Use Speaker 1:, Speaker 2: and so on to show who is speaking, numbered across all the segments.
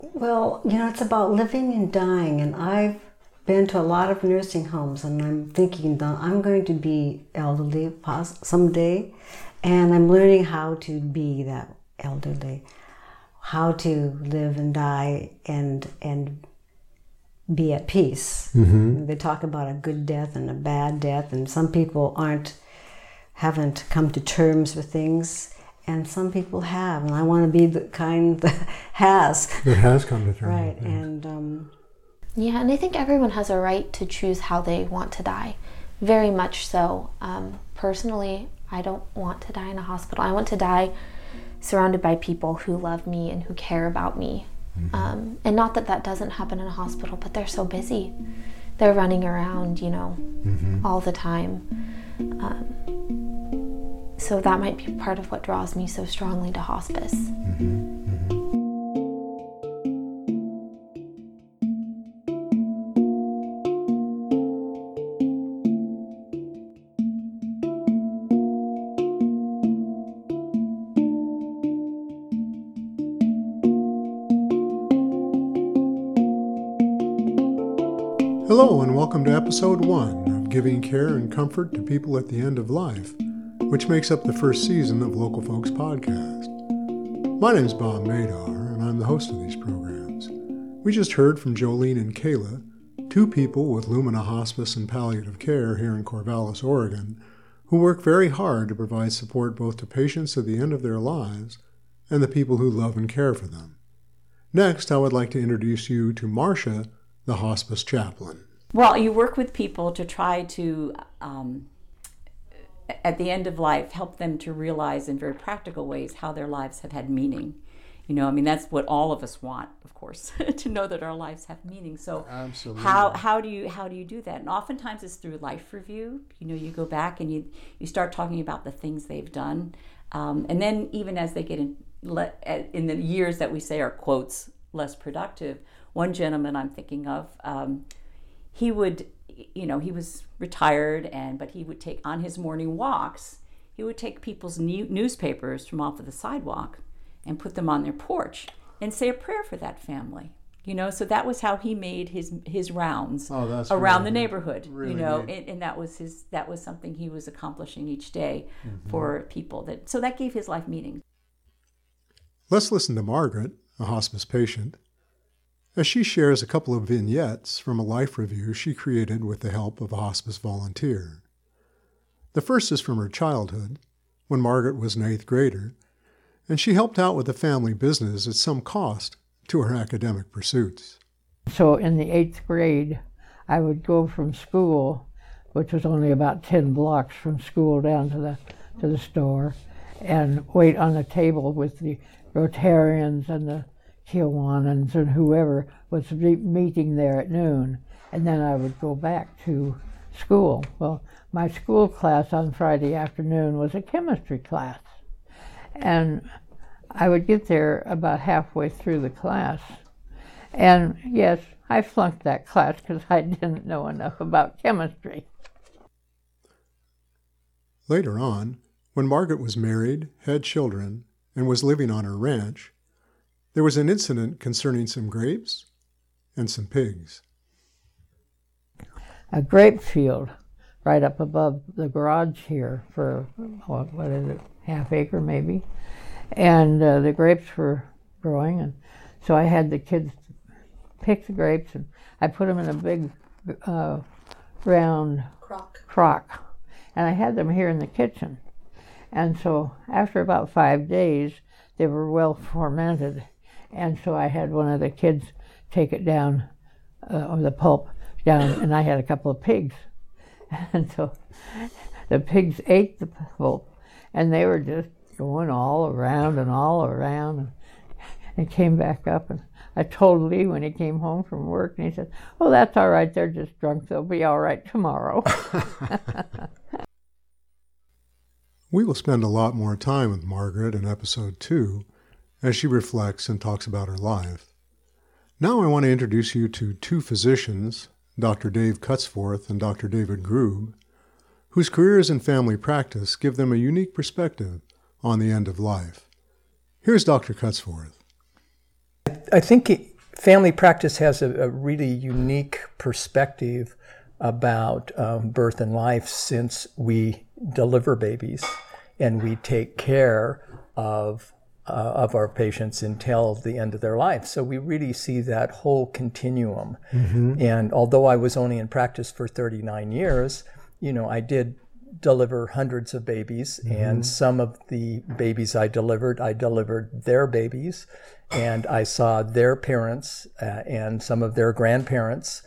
Speaker 1: Well, it's about living and dying, and I've been to a lot of nursing homes, and I'm thinking that I'm going to be elderly someday, and I'm learning how to be that elderly, how to live and die and be at peace.
Speaker 2: Mm-hmm.
Speaker 1: They talk about a good death and a bad death, and some people haven't come to terms with things. And some people have, and I want to be the kind that has.
Speaker 2: That has come to terms.
Speaker 1: Right,
Speaker 2: with things.
Speaker 1: and
Speaker 3: Yeah, and I think everyone has a right to choose how they want to die. Very much so. Personally, I don't want to die in a hospital. I want to die surrounded by people who love me and who care about me.
Speaker 2: Mm-hmm.
Speaker 3: And not that that doesn't happen in a hospital, but they're so busy. They're running around,
Speaker 2: Mm-hmm.
Speaker 3: all the time. So that might be part of what draws me so strongly to hospice.
Speaker 2: Mm-hmm. Mm-hmm. Hello and welcome to episode 1 of Giving Care and Comfort to People at the End of Life, which makes up the first season of Local Folks Podcast. My name's Bob Madar, and I'm the host of these programs. We just heard from Jolene and Kayla, two people with Lumina Hospice and Palliative Care here in Corvallis, Oregon, who work very hard to provide support both to patients at the end of their lives and the people who love and care for them. Next, I would like to introduce you to Marcia, the hospice chaplain.
Speaker 4: Well, you work with people to try to, at the end of life, help them to realize in very practical ways how their lives have had meaning. That's what all of us want, of course, to know that our lives have meaning. So
Speaker 2: Absolutely.
Speaker 4: how do you do that? And oftentimes it's through life review. You go back and you start talking about the things they've done. And then even as they get in the years that we say are, quotes, less productive, one gentleman I'm thinking of, he was retired, but he would take, on his morning walks, he would take people's newspapers from off of the sidewalk and put them on their porch and say a prayer for that family. So that was how he made his rounds around the neighborhood.
Speaker 2: Really
Speaker 4: and that was something he was accomplishing each day for people. So that gave his life meaning.
Speaker 2: Let's listen to Margaret, a hospice patient, as she shares a couple of vignettes from a life review she created with the help of a hospice volunteer. The first is from her childhood, when Margaret was an 8th grader, and she helped out with the family business at some cost to her academic pursuits.
Speaker 5: So in the 8th grade, I would go from school, which was only about 10 blocks from school down to the store, and wait on the table with the Rotarians and the Kiwanans and whoever was meeting there at noon, and then I would go back to school. Well, my school class on Friday afternoon was a chemistry class, and I would get there about halfway through the class, and yes, I flunked that class because I didn't know enough about chemistry.
Speaker 2: Later on, when Margaret was married, had children, and was living on her ranch, there was an incident concerning some grapes and some pigs.
Speaker 5: A grape field right up above the garage here for, what is it, half acre maybe. And the grapes were growing, and so I had the kids pick the grapes, and I put them in a big round crock. And I had them here in the kitchen. And so after about 5 days, they were well fermented. And so I had one of the kids take it down, the pulp down, and I had a couple of pigs. And so the pigs ate the pulp, and they were just going all around, and came back up. And I told Lee when he came home from work, and he said, "Oh, that's all right, they're just drunk, they'll be all right tomorrow."
Speaker 2: We will spend a lot more time with Margaret in episode 2 as she reflects and talks about her life. Now I want to introduce you to two physicians, Dr. Dave Cutsforth and Dr. David Grube, whose careers in family practice give them a unique perspective on the end of life. Here's Dr. Cutsforth.
Speaker 6: I think family practice has a really unique perspective about birth and life, since we deliver babies and we take care of our patients until the end of their life. So we really see that whole continuum. And although I was only in practice for 39 years, I did deliver hundreds of babies, and some of the babies I delivered their babies, and I saw their parents and some of their grandparents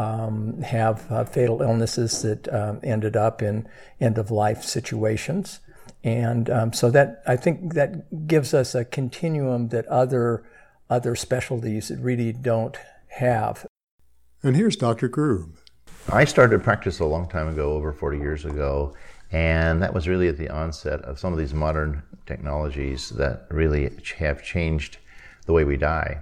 Speaker 6: have fatal illnesses that ended up in end-of-life situations. And so that, I think that gives us a continuum that other specialties really don't have.
Speaker 2: And here's Dr. Grube.
Speaker 7: I started practice a long time ago, over 40 years ago, and that was really at the onset of some of these modern technologies that really have changed the way we die.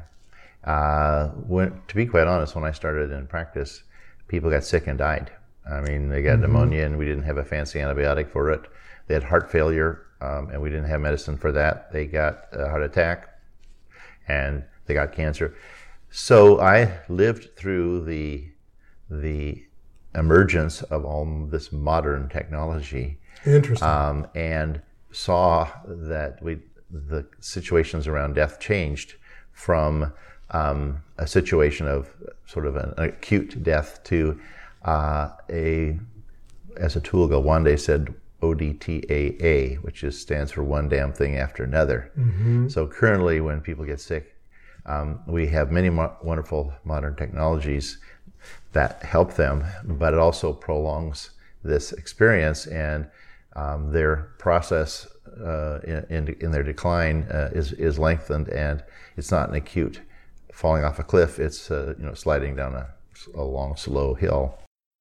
Speaker 7: To be quite honest, when I started in practice, people got sick and died. I mean, they got pneumonia and we didn't have a fancy antibiotic for it. They had heart failure and we didn't have medicine for that. They got a heart attack and they got cancer. So I lived through the emergence of all this modern technology.
Speaker 2: Interesting.
Speaker 7: And saw that the situations around death changed from a situation of sort of an acute death to as Atul Gawande said, ODTAA, which stands for one damn thing after another. So currently when people get sick, we have many wonderful modern technologies that help them, but it also prolongs this experience, and their process in their decline is lengthened, and it's not an acute falling off a cliff. It's sliding down a long, slow hill.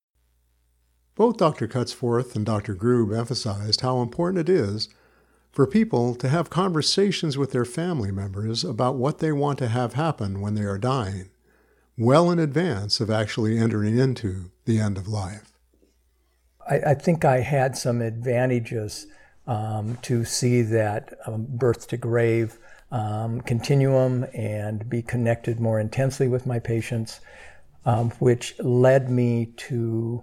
Speaker 2: Both Dr. Cutsforth and Dr. Grube emphasized how important it is for people to have conversations with their family members about what they want to have happen when they are dying, well in advance of actually entering into the end of life.
Speaker 6: I think I had some advantages to see that birth to grave continuum and be connected more intensely with my patients, which led me to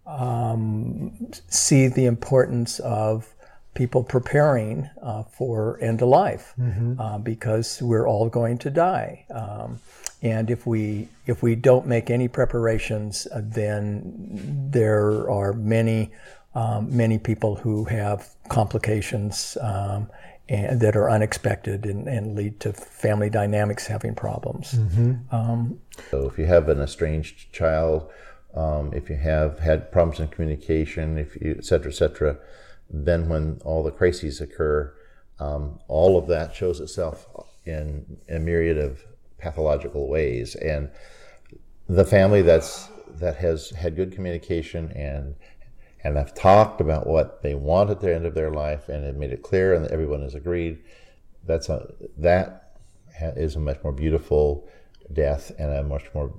Speaker 6: see the importance of people preparing for end of life, because we're all going to die. And if we don't make any preparations, then there are many people who have complications and that are unexpected and lead to family dynamics having problems.
Speaker 7: So if you have an estranged child, if you have had problems in communication, et cetera, then when all the crises occur, all of that shows itself in a myriad of pathological ways. And the family that has had good communication and have talked about what they want at the end of their life and have made it clear and everyone has agreed, that is a much more beautiful death and a much more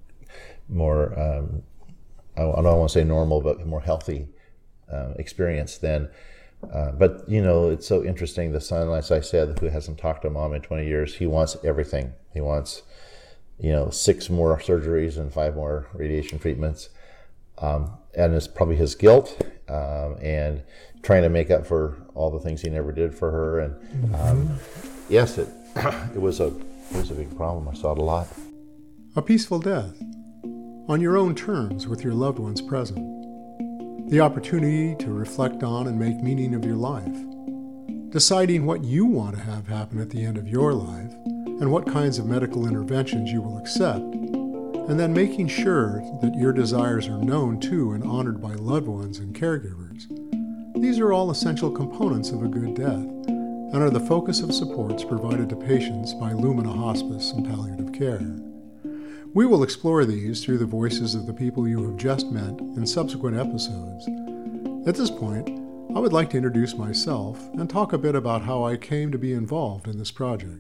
Speaker 7: I don't want to say normal, but more healthy experience than. But it's so interesting. The son, as I said, who hasn't talked to mom in 20 years, he wants everything. He wants, 6 more surgeries and 5 more radiation treatments, and it's probably his guilt and trying to make up for all the things he never did for her. And yes, it was a big problem. I saw it a lot.
Speaker 2: A peaceful death, on your own terms with your loved ones present. The opportunity to reflect on and make meaning of your life. Deciding what you want to have happen at the end of your life and what kinds of medical interventions you will accept, and then making sure that your desires are known to and honored by loved ones and caregivers. These are all essential components of a good death and are the focus of supports provided to patients by Lumina Hospice and Palliative Care. We will explore these through the voices of the people you have just met in subsequent episodes. At this point, I would like to introduce myself and talk a bit about how I came to be involved in this project.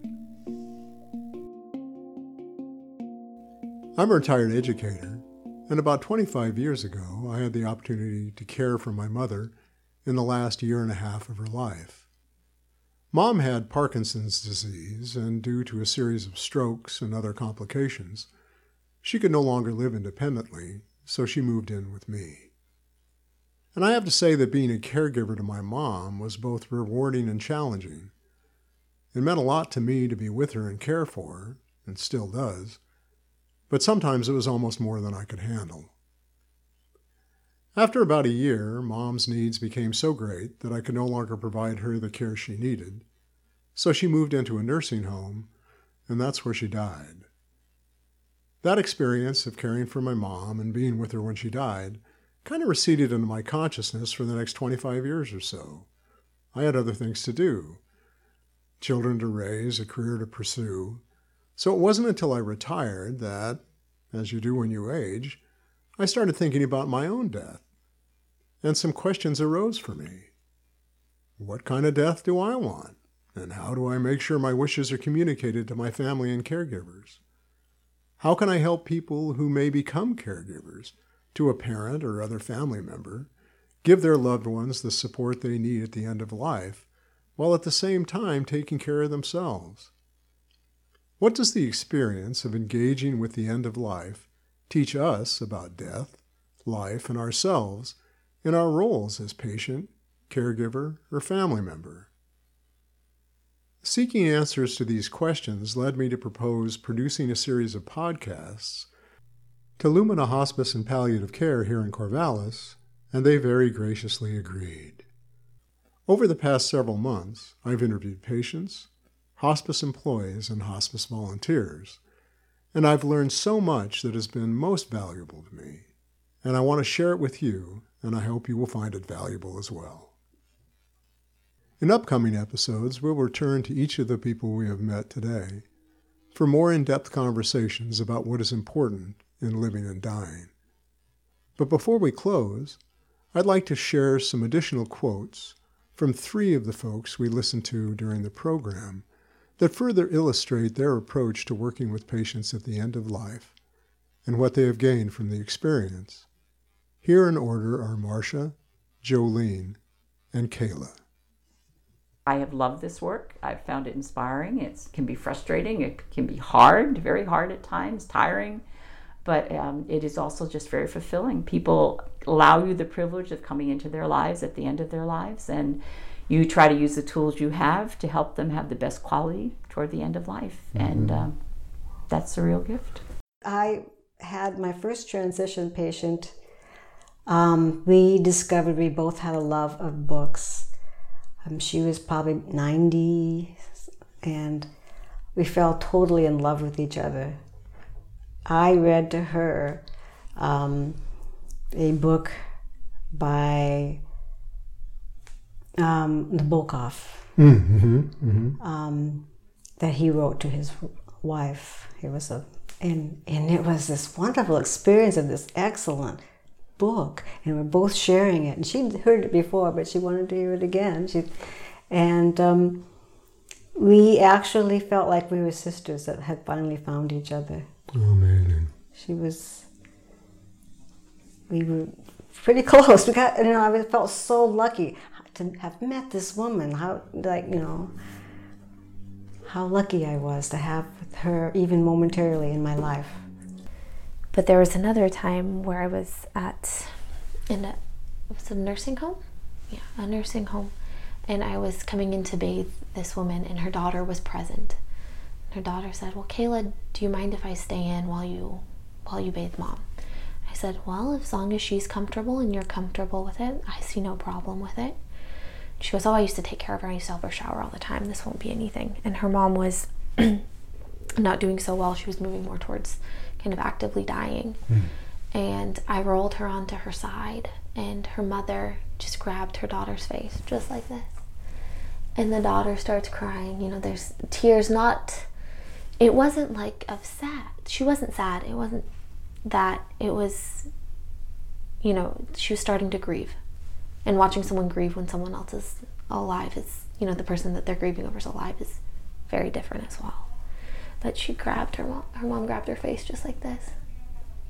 Speaker 2: I'm a retired educator, and about 25 years ago, I had the opportunity to care for my mother in the last year and a half of her life. Mom had Parkinson's disease, and due to a series of strokes and other complications, she could no longer live independently, so she moved in with me. And I have to say that being a caregiver to my mom was both rewarding and challenging. It meant a lot to me to be with her and care for her, and still does, but sometimes it was almost more than I could handle. After about a year, Mom's needs became so great that I could no longer provide her the care she needed, so she moved into a nursing home, and that's where she died. That experience of caring for my mom and being with her when she died kind of receded into my consciousness for the next 25 years or so. I had other things to do, children to raise, a career to pursue, so it wasn't until I retired that, as you do when you age, I started thinking about my own death. And some questions arose for me. What kind of death do I want? And how do I make sure my wishes are communicated to my family and caregivers? How can I help people who may become caregivers to a parent or other family member give their loved ones the support they need at the end of life, while at the same time taking care of themselves? What does the experience of engaging with the end of life teach us about death, life, and ourselves in our roles as patient, caregiver, or family member? Seeking answers to these questions led me to propose producing a series of podcasts to Lumina Hospice and Palliative Care here in Corvallis, and they very graciously agreed. Over the past several months, I've interviewed patients, hospice employees, and hospice volunteers, and I've learned so much that has been most valuable to me, and I want to share it with you, and I hope you will find it valuable as well. In upcoming episodes, we'll return to each of the people we have met today for more in-depth conversations about what is important in living and dying. But before we close, I'd like to share some additional quotes from 3 of the folks we listened to during the program that further illustrate their approach to working with patients at the end of life and what they have gained from the experience. Here in order are Marcia, Jolene, and Kayla.
Speaker 4: I have loved this work. I've found it inspiring. It can be frustrating. It can be hard, very hard at times, tiring, but it is also just very fulfilling. People allow you the privilege of coming into their lives at the end of their lives, and you try to use the tools you have to help them have the best quality toward the end of life, and that's a real gift.
Speaker 1: I had my first transition patient. We discovered we both had a love of books. She was probably 90, and we fell totally in love with each other. I read to her a book by Nabokov that he wrote to his wife. It was and it was this wonderful experience of this excellent book, and we're both sharing it. And she'd heard it before, but she wanted to hear it again. We actually felt like we were sisters that had finally found each other.
Speaker 2: Oh, amazing.
Speaker 1: We were pretty close. I felt so lucky to have met this woman. How lucky I was to have her even momentarily in my life.
Speaker 3: But there was another time where I was in a nursing home? Yeah, a nursing home. And I was coming in to bathe this woman, and her daughter was present. Her daughter said, "Well, Kayla, do you mind if I stay in while you bathe Mom?" I said, "Well, as long as she's comfortable and you're comfortable with it, I see no problem with it." She goes, "Oh, I used to take care of her. I used to help her shower all the time. This won't be anything." And her mom was not doing so well. She was moving more towards kind of actively dying. And I rolled her onto her side, and her mother just grabbed her daughter's face just like this. And the daughter starts crying. There's tears, it wasn't like of sad. She wasn't sad. It wasn't that. It was, she was starting to grieve. And watching someone grieve when someone else is alive is, the person that they're grieving over is alive is very different as well. But she grabbed her mom grabbed her face just like this.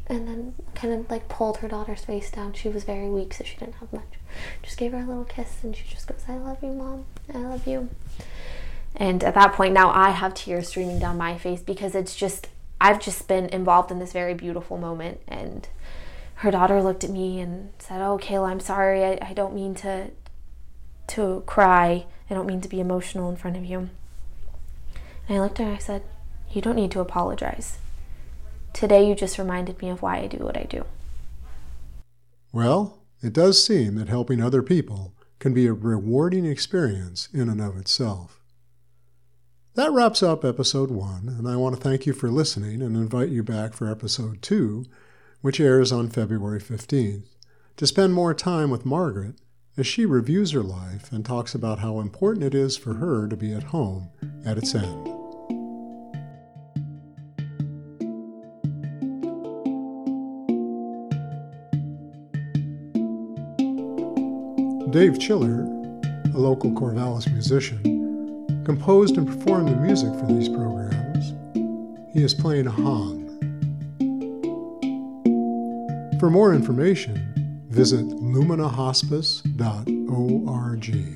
Speaker 3: and then kind of like pulled her daughter's face down. She was very weak, so she didn't have much. Just gave her a little kiss, and she just goes, "I love you, Mom. I love you." And at that point, now I have tears streaming down my face, because I've just been involved in this very beautiful moment. And her daughter looked at me and said, "Oh, Kayla, I'm sorry. I don't mean to cry. I don't mean to be emotional in front of you." And I looked at her and I said, "You don't need to apologize. Today you just reminded me of why I do what I do."
Speaker 2: Well, it does seem that helping other people can be a rewarding experience in and of itself. That wraps up episode 1, and I want to thank you for listening and invite you back for episode 2, which airs on February 15th, to spend more time with Margaret as she reviews her life and talks about how important it is for her to be at home at its end. Dave Chiller, a local Corvallis musician, composed and performed the music for these programs. He is playing a hong. For more information, visit luminahospice.org.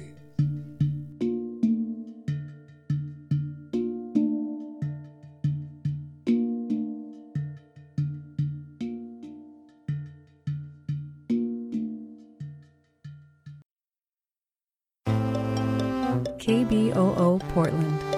Speaker 8: KBOO Portland